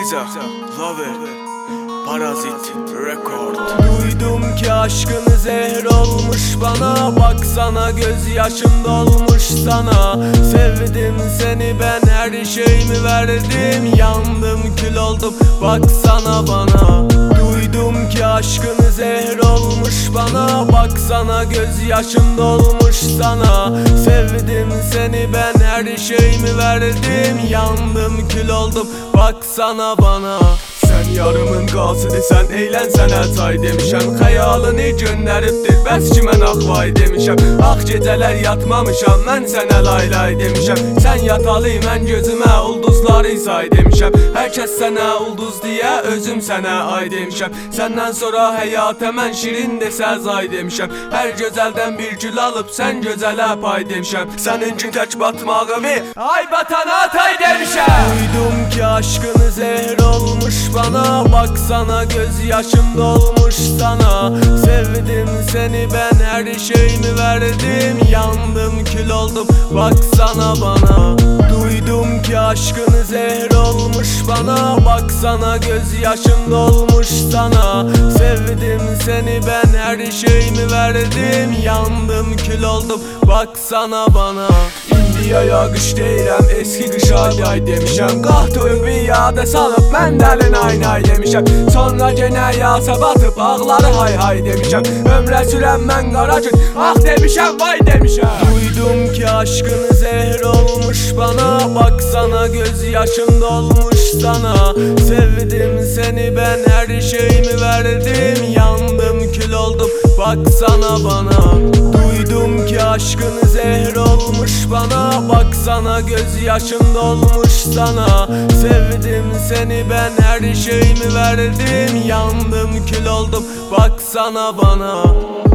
Rıza, Love It, Parazit, Record. Duydum ki aşkın zehir olmuş bana. Baksana gözyaşım dolmuş sana. Sevdim seni ben, her şeyimi verdim. Yandım kül oldum, baksana bana. Duydum ki aşkın zehir olmuş bana. Baksana gözyaşım dolmuş sana. Sevdim seni ben, her şeyimi verdim. Yandım kül oldum, baksana bana. Sen yarımın qasidi, sen eğlənsənə çay demişəm. Xəyalını göndəribdir, bəs ki mən axvay demişəm. Ax gecələr yatmamışam, mən sənə lay lay demişəm. Sən yatalı, mən gözümə ulduzları say demişəm. Hər kəs sənə ulduz deyə, özüm sənə ay demişəm. Səndən sonra həyata mən şirin desə zay demişəm. Hər gözəldən bir gül alıb, sən gözələ pay demişəm. Sənin gün tək batmağımı, ay batana tay demişəm. Duydum ki aşkın zehir olmuş bana. Baksana gözyaşım dolmuş sana. Sevdim seni ben, her şeyimi verdim. Yandım kül oldum, baksana bana. Duydum ki aşkın zehir olmuş bana. Baksana gözyaşım dolmuş sana. Sevdim seni ben, her şeyimi verdim. Yandım kül oldum, baksana bana. İndiyaya qış deyirəm, eski qışa yay demişəm. Qaxtı bir yada salıb, mən dəlin aynay demişəm. Sonra genə yasa batıb, ağları hay hay demişəm. Ömrə sürəm mən qara gün, ah demişəm, vay demişəm. Duydum ki aşkın zehir olmuş bana. Baksana gözyaşım dolmuş sana. Sevdim seni ben, her şeyimi verdim. Yandım kül oldum, baksana bana. Duydum ki aşkın zehir olmuş bana. Baksana gözyaşım dolmuş sana. Sevdim seni ben, her şeyimi verdim. Yandım kül oldum, baksana bana.